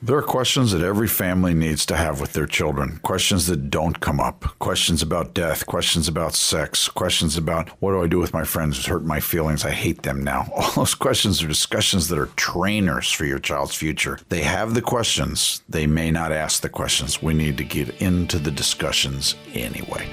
There are questions that every family needs to have with their children, questions that don't come up, questions about death, questions about sex, questions about what do I do with my friends who's hurt my feelings, I hate them now. All those questions are discussions that are trainers for your child's future. They have the questions, they may not ask the questions. We need to get into the discussions anyway.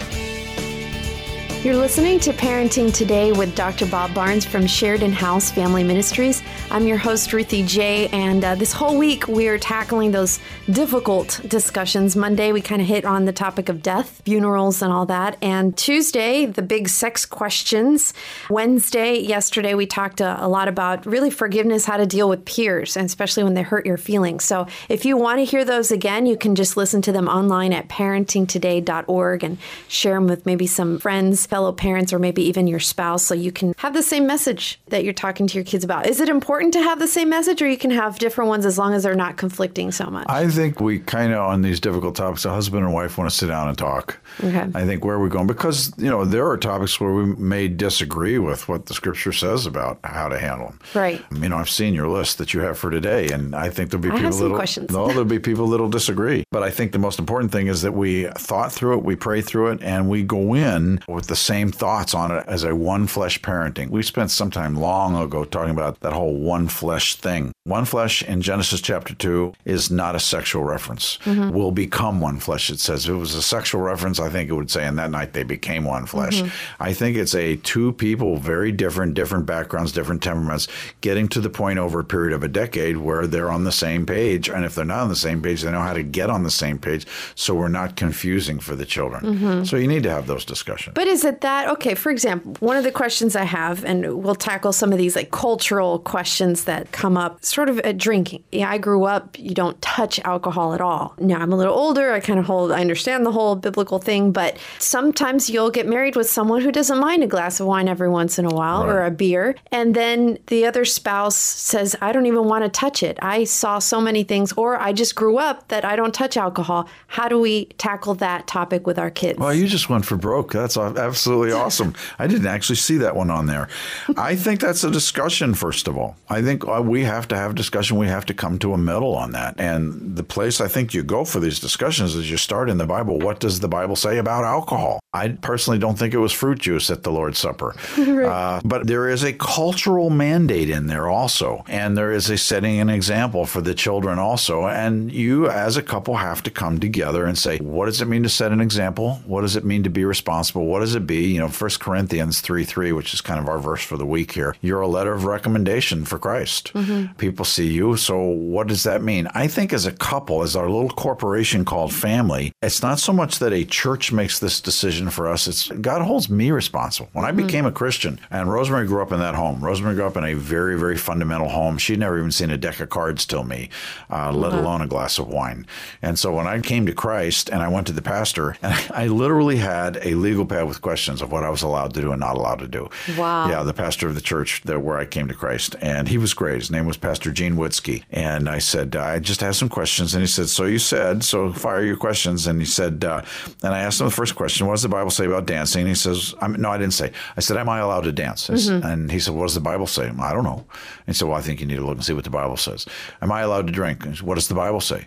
You're listening to Parenting Today with Dr. Bob Barnes from Sheridan House Family Ministries. I'm your host, Ruthie J., and this whole week we're tackling those difficult discussions. Monday, we kind of hit on the topic of death, funerals, and all that. And Tuesday, the big sex questions. Wednesday, yesterday, we talked a lot about really forgiveness, how to deal with peers, and especially when they hurt your feelings. So if you want to hear those again, you can just listen to them online at parentingtoday.org and share them with maybe some friends, fellow parents, or maybe even your spouse, so you can have the same message that you're talking to your kids about. Is it important to have the same message, or you can have different ones as long as they're not conflicting so much? I think we kind of, on these difficult topics, a husband and wife want to sit down and talk. Okay. I think where we're going, because, there are topics where we may disagree with what the scripture says about how to handle them. Right. I've seen your list that you have for today, and I think there'll be questions. There'll be people that'll disagree. But I think the most important thing is that we thought through it, we pray through it, and we go in with the same thoughts on it as a one flesh parenting. We spent some time long ago talking about that whole one flesh thing. One flesh in Genesis chapter 2 is not a sexual reference. Mm-hmm. Will become one flesh, it says. If it was a sexual reference, I think it would say, and that night they became one flesh. Mm-hmm. I think it's a two people, very different backgrounds, different temperaments, getting to the point over a period of a decade where they're on the same page. And if they're not on the same page, they know how to get on the same page so we're not confusing for the children. Mm-hmm. So you need to have those discussions. But is it that, okay, for example, one of the questions I have, and we'll tackle some of these like cultural questions that come up, sort of at drinking. Yeah, I grew up, you don't touch alcohol at all. Now I'm a little older, I understand the whole biblical thing, but sometimes you'll get married with someone who doesn't mind a glass of wine every once in a while, right, or a beer. And then the other spouse says, I don't even want to touch it. I saw so many things, or I just grew up that I don't touch alcohol. How do we tackle that topic with our kids? Well, you just went for broke. That's absolutely awesome. I didn't actually see that one on there. I think that's a discussion, first of all. I think we have to have discussion. We have to come to a middle on that. And the place I think you go for these discussions is you start in the Bible. What does the Bible say about alcohol? I personally don't think it was fruit juice at the Lord's Supper. Right. But there is a cultural mandate in there also. And there is a setting an example for the children also. And you as a couple have to come together and say, what does it mean to set an example? What does it mean to be responsible? What does it be? 1 Corinthians 3:3, which is kind of our verse for the week here. You're a letter of recommendation for Christ. Mm-hmm. People see you. So what does that mean? I think as a couple, as our little corporation called family, it's not so much that a church makes this decision for us. It's God holds me responsible. When I became a Christian, and Rosemary grew up in that home. Rosemary grew up in a very, very fundamental home. She'd never even seen a deck of cards till me, let alone a glass of wine. And so when I came to Christ and I went to the pastor, and I literally had a legal pad with questions of what I was allowed to do and not allowed to do. Wow. Yeah, the pastor of the church where I came to Christ. And he was great. His name was Pastor Gene Witzke. And I said, I just have some questions. And he said, so you said, so fire your questions. And he said, and I asked him the first question, what does the Bible say about dancing? And he says, no, I didn't say. I said, am I allowed to dance? Mm-hmm. And he said, what does the Bible say? I don't know. And he said, well, I think you need to look and see what the Bible says. Am I allowed to drink? And said, what does the Bible say?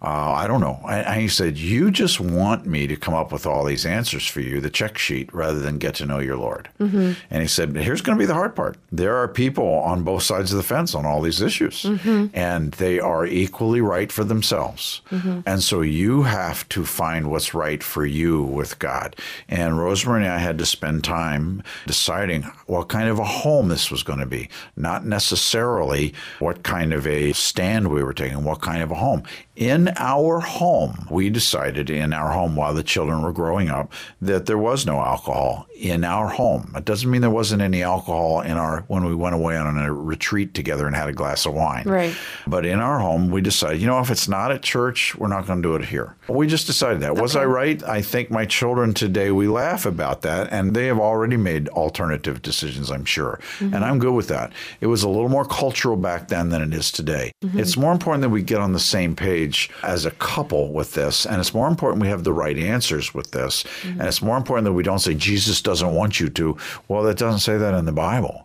I don't know. And he said, you just want me to come up with all these answers for you, the check sheet, rather than get to know your Lord. Mm-hmm. And he said, here's going to be the hard part. There are people on both sides of the fence on all these issues, mm-hmm, and they are equally right for themselves. Mm-hmm. And so you have to find what's right for you with God. And Rosemary and I had to spend time deciding what kind of a home this was going to be, not necessarily what kind of a stand we were taking, what kind of a home. In our home, we decided in our home while the children were growing up that there was no alcohol in our home. It doesn't mean there wasn't any alcohol when we went away on a retreat together and had a glass of wine. Right. But in our home, we decided, if it's not at church, we're not going to do it here. We just decided that. Okay. Was I right? I think my children today today we laugh about that, and they have already made alternative decisions, I'm sure. And I'm good with that. It was a little more cultural back then than it is today. It's more important that we get on the same page as a couple with this, and it's more important we have the right answers with this, and it's more important that we don't say Jesus doesn't want you to. Well, that doesn't say that in the Bible.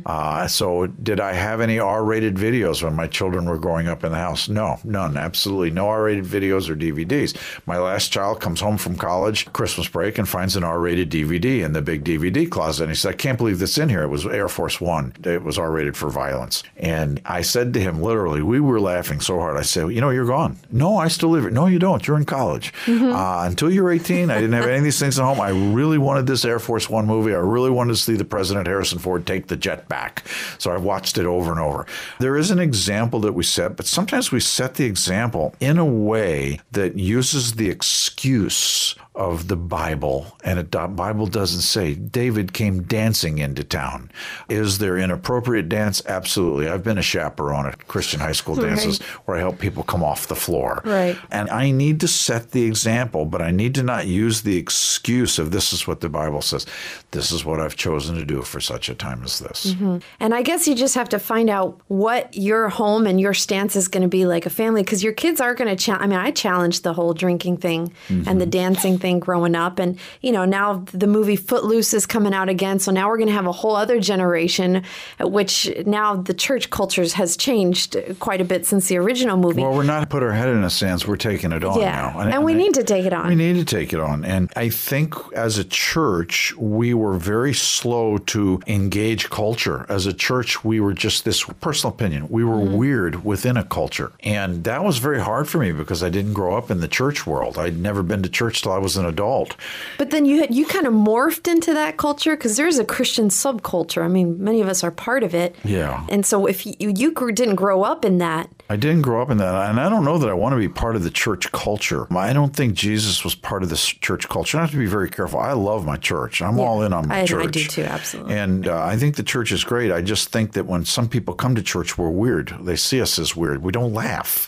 So did I have any R-rated videos when my children were growing up in the house? No, none. Absolutely no R-rated videos or DVDs. My last child comes home from college, Christmas break, and finds an R-rated DVD in the big DVD closet. And he said, I can't believe this in here. It was Air Force One. It was R-rated for violence. And I said to him, literally, we were laughing so hard. I said, you're gone. No, I still live here. No, you don't. You're in college. Until you're 18, I didn't have any of these things at home. I really wanted this Air Force One movie. I really wanted to see the President Harrison Ford take the jet back. So I watched it over and over. There is an example that we set, but sometimes we set the example in a way that uses the excuse of the Bible, and the Bible doesn't say David came dancing into town. Is there inappropriate dance? Absolutely. I've been a chaperone at Christian high school dances where I help people come off the floor. Right. And I need to set the example, but I need to not use the excuse of this is what the Bible says. This is what I've chosen to do for such a time as this. And I guess you just have to find out what your home and your stance is going to be like a family, because your kids are going to I challenged the whole drinking thing and the dancing thing growing up. And, now the movie Footloose is coming out again. So now we're going to have a whole other generation, which now the church cultures has changed quite a bit since the original movie. Well, we're not put our head in the sands. We're taking it on now. And we need to take it on. We need to take it on. And I think as a church, we were very slow to engage culture. As a church, we were just this personal opinion. We were weird within a culture. And that was very hard for me because I didn't grow up in the church world. I'd never been to church till I was an adult. But then you kind of morphed into that culture because there's a Christian subculture. I mean, many of us are part of it. Yeah. And so if you didn't grow up in that. I didn't grow up in that. And I don't know that I want to be part of the church culture. I don't think Jesus was part of this church culture. I have to be very careful. I love my church. I'm all in on my church. I do too, absolutely. And I think the church is great. I just think that when some people come to church, we're weird. They see us as weird. We don't laugh.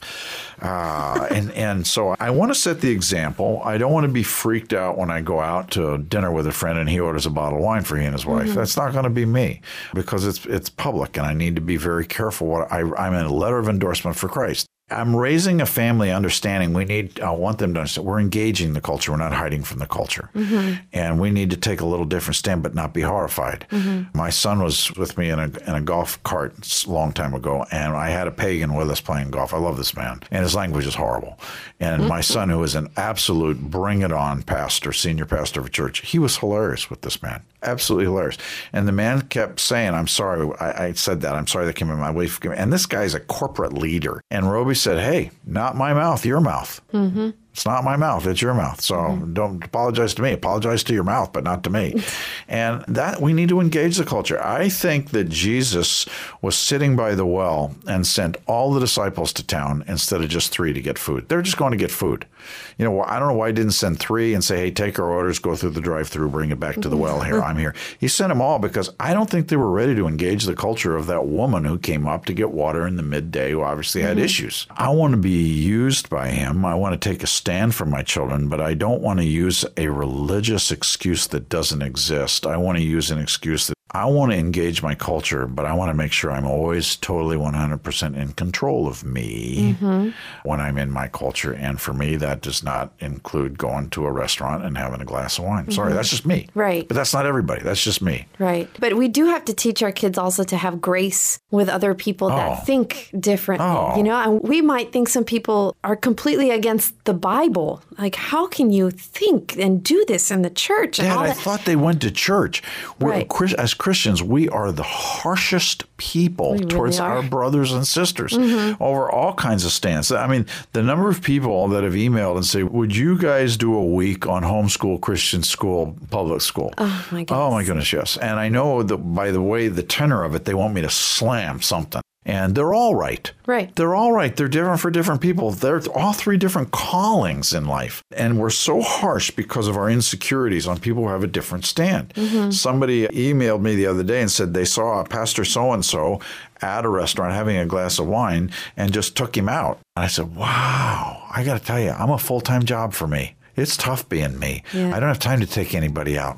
And so I want to set the example. I don't want to be freaked out when I go out to dinner with a friend and he orders a bottle of wine for he and his wife. That's not going to be me because it's public and I need to be very careful. I'm in a letter of endorsement for Christ. I'm raising a family understanding. I want them to understand we're engaging the culture. We're not hiding from the culture. And we need to take a little different stand, but not be horrified. My son was with me in a golf cart a long time ago, and I had a pagan with us playing golf. I love this man, and his language is horrible. And my son, who is an absolute bring-it-on pastor, senior pastor of a church, he was hilarious with this man. Absolutely hilarious. And the man kept saying, I'm sorry, I said that. I'm sorry that came in my way. And this guy's a corporate leader. And Roby said, hey, not my mouth, your mouth. It's not my mouth, it's your mouth. So don't apologize to me. Apologize to your mouth, but not to me. And that we need to engage the culture. I think that Jesus was sitting by the well and sent all the disciples to town instead of just 3 to get food. They're just going to get food. I don't know why he didn't send 3 and say, hey, take our orders, go through the drive-through, bring it back to the well here. I'm here. He sent them all because I don't think they were ready to engage the culture of that woman who came up to get water in the midday who obviously had issues. I want to be used by him. I want to take a stand for my children, but I don't want to use a religious excuse that doesn't exist. I want to use an excuse that I want to engage my culture, but I want to make sure I'm always totally 100% in control of me when I'm in my culture. And for me, that does not include going to a restaurant and having a glass of wine. Sorry, that's just me. Right. But that's not everybody. That's just me. Right. But we do have to teach our kids also to have grace with other people that think differently. And we might think some people are completely against the Bible. Like, how can you think and do this in the church? And Dad, all that? I thought they went to church. Right. As Christians, we are the harshest people towards our brothers and sisters over all kinds of stands. I mean, the number of people that have emailed and say, would you guys do a week on homeschool, Christian school, public school? Oh, my goodness. Oh, my goodness, yes. And I know that by the way, the tenor of it, they want me to slam something. And they're all right. Right. They're all right. They're different for different people. They're all 3 different callings in life. And we're so harsh because of our insecurities on people who have a different stand. Somebody emailed me the other day and said they saw a pastor so-and-so at a restaurant having a glass of wine and just took him out. And I said, wow, I got to tell you, I'm a full-time job for me. It's tough being me. Yeah. I don't have time to take anybody out.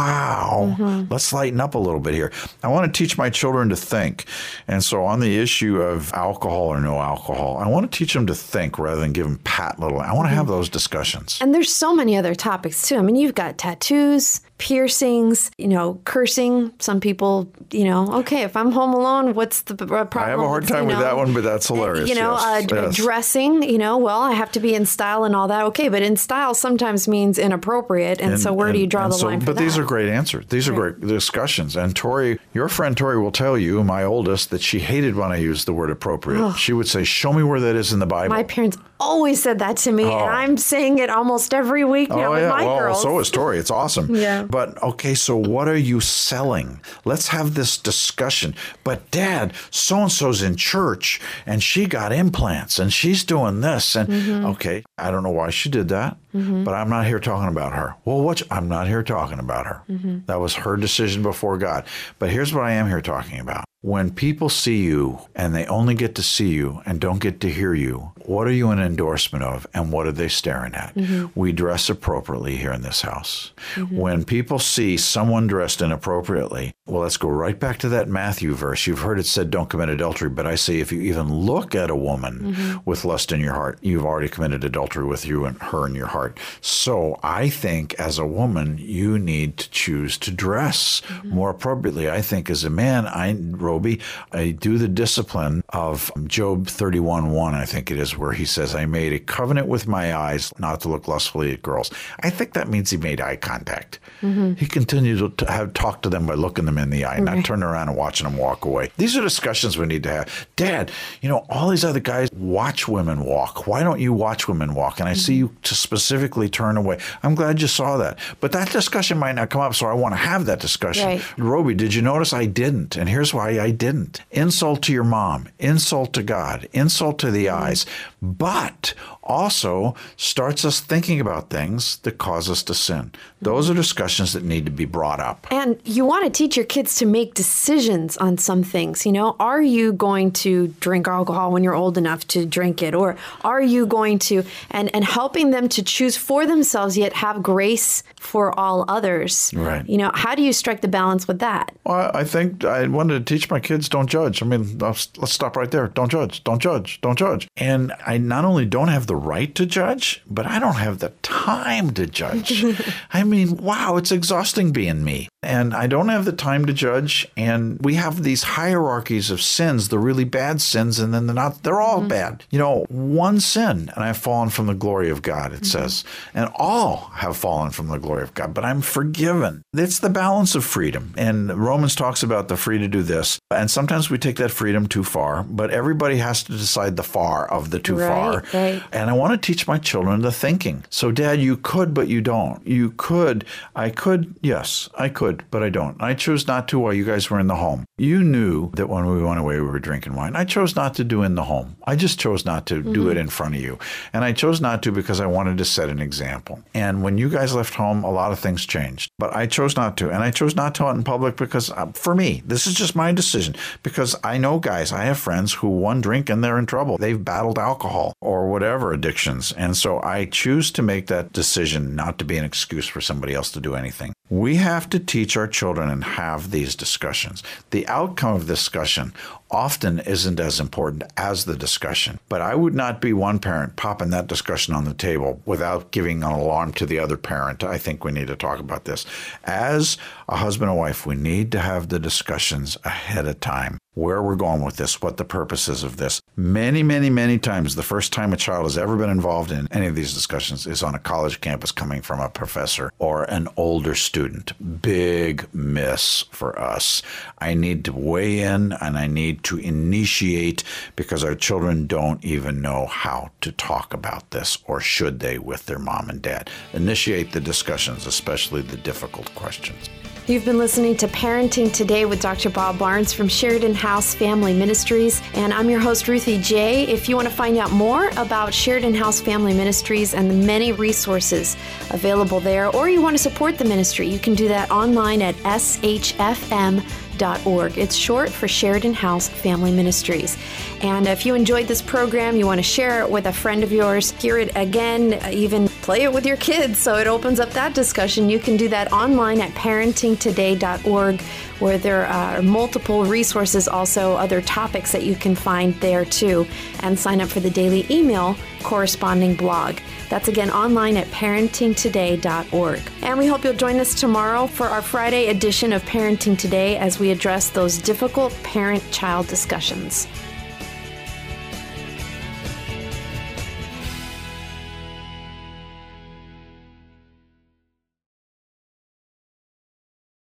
Wow. Let's lighten up a little bit here. I want to teach my children to think. And so on the issue of alcohol or no alcohol, I want to teach them to think rather than give them pat little. I want to have those discussions. And there's so many other topics too. I mean, you've got tattoos, piercings, cursing. Some people, okay, if I'm home alone, what's the problem? I have a hard time with that one, but that's hilarious. Yes. Dressing, well, I have to be in style and all that. Okay, but in style sometimes means inappropriate. And so where do you draw the line for that? But these are great answers. These are great discussions. And Tori, your friend Tori will tell you, my oldest, that she hated when I used the word appropriate. Oh. She would say, show me where that is in the Bible. My parents always said that to me, and I'm saying it almost every week now with my girls. So is Tori. It's awesome. Yeah. But, okay, so what are you selling? Let's have this discussion. But, Dad, so-and-so's in church, and she got implants, and she's doing this. And, okay, I don't know why she did that, but I'm not here talking about her. Well, I'm not here talking about her. That was her decision before God. But here's what I am here talking about. When people see you and they only get to see you and don't get to hear you, what are you an endorsement of and what are they staring at? We dress appropriately here in this house. When people see someone dressed inappropriately, well, let's go right back to that Matthew verse. You've heard it said, don't commit adultery. But I say, if you even look at a woman with lust in your heart, you've already committed adultery with you and her in your heart. So I think as a woman, you need to choose to dress more appropriately. I think as a man, Roby, I do the discipline of Job 31:1, I think it is, where he says, I made a covenant with my eyes not to look lustfully at girls. I think that means he made eye contact. He continued to have talked to them by looking them in the eye, not turning around and watching them walk away. These are discussions we need to have. Dad, all these other guys watch women walk. Why don't you watch women walk? And I see you to specifically turn away. I'm glad you saw that. But that discussion might not come up, so I want to have that discussion. Right. Roby, did you notice I didn't? And here's why I didn't. Insult to your mom, insult to God, insult to the eyes, but also starts us thinking about things that cause us to sin. Those are discussions that need to be brought up. And you want to teach your kids to make decisions on some things. Are you going to drink alcohol when you're old enough to drink it? Or are you going to, and helping them to choose for themselves, yet have grace for all others? Right. How do you strike the balance with that? Well, I think I wanted to teach my kids, don't judge. I mean, let's stop right there. Don't judge, don't judge, don't judge. And I not only don't have the right to judge, but I don't have the time to judge. I mean, wow, it's exhausting being me. And I don't have the time to judge. And we have these hierarchies of sins, the really bad sins, and then they're all bad. One sin, and I've fallen from the glory of God, it says. And all have fallen from the glory of God, but I'm forgiven. It's the balance of freedom. And Romans talks about the free to do this. And sometimes we take that freedom too far, but everybody has to decide the far of the too far. Right. And I want to teach my children the thinking. So, Dad, you could, but you don't. You could. I could. Yes, I could, but I don't. I chose not to while you guys were in the home. You knew that when we went away, we were drinking wine. I chose not to do in the home. I just chose not to do it in front of you. And I chose not to because I wanted to set an example. And when you guys left home, a lot of things changed. But I chose not to. And I chose not to out in public because, for me, this is just my decision. Because I know guys, I have friends who one drink and they're in trouble. They've battled alcohol or whatever addictions. And so I choose to make that decision not to be an excuse for somebody else to do anything. We have to teach our children and have these discussions. The outcome of discussion often isn't as important as the discussion. But I would not be one parent popping that discussion on the table without giving an alarm to the other parent. I think we need to talk about this. As a husband and wife, we need to have the discussions ahead of time. Where we're going with this, what the purpose is of this. Many, many, many times, the first time a child has ever been involved in any of these discussions is on a college campus coming from a professor or an older student. Big miss for us. I need to weigh in and I need to initiate because our children don't even know how to talk about this, or should they, with their mom and dad. Initiate the discussions, especially the difficult questions. You've been listening to Parenting Today with Dr. Bob Barnes from Sheridan House Family Ministries, and I'm your host, Ruthie J. If you want to find out more about Sheridan House Family Ministries and the many resources available there, or you want to support the ministry, you can do that online at shfm.org. SheridanHouseFamilyMinistries.org. It's short for Sheridan House Family Ministries. And if you enjoyed this program, you want to share it with a friend of yours, hear it again, even play it with your kids so it opens up that discussion, you can do that online at parentingtoday.org, where there are multiple resources, also other topics that you can find there too, and sign up for the daily email corresponding blog. That's again online at parentingtoday.org. And we hope you'll join us tomorrow for our Friday edition of Parenting Today as we address those difficult parent-child discussions.